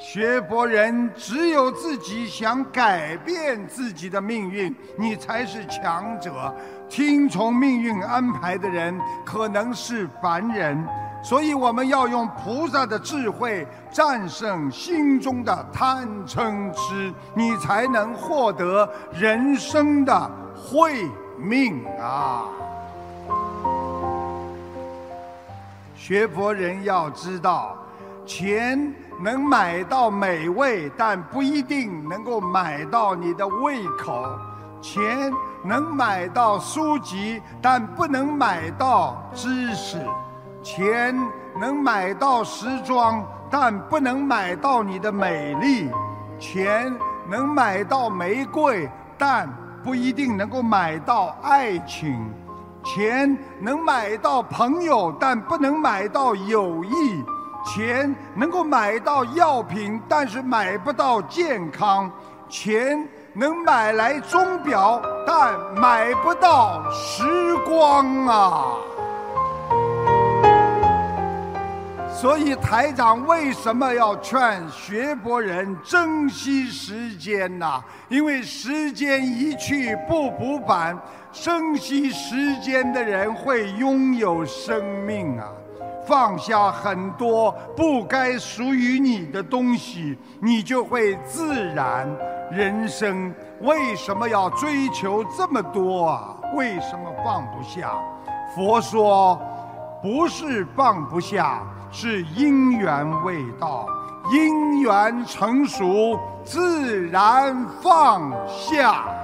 学佛人只有自己想改变自己的命运，你才是强者。听从命运安排的人可能是凡人，所以我们要用菩萨的智慧战胜心中的贪嗔痴，你才能获得人生的慧命啊！学佛人要知道，钱能买到美味，但不一定能够买到你的胃口；钱能买到书籍，但不能买到知识；钱能买到时装，但不能买到你的美丽；钱能买到玫瑰，但不一定能够买到爱情；钱能买到朋友，但不能买到友谊；钱能够买到药品，但是买不到健康；钱能买来钟表，但买不到时光啊！所以台长为什么要劝学佛人珍惜时间呢？因为时间一去不复返，珍惜时间的人会拥有生命啊！放下很多不该属于你的东西，你就会自然。人生为什么要追求这么多啊？为什么放不下？佛说，不是放不下，是因缘未到，因缘成熟，自然放下。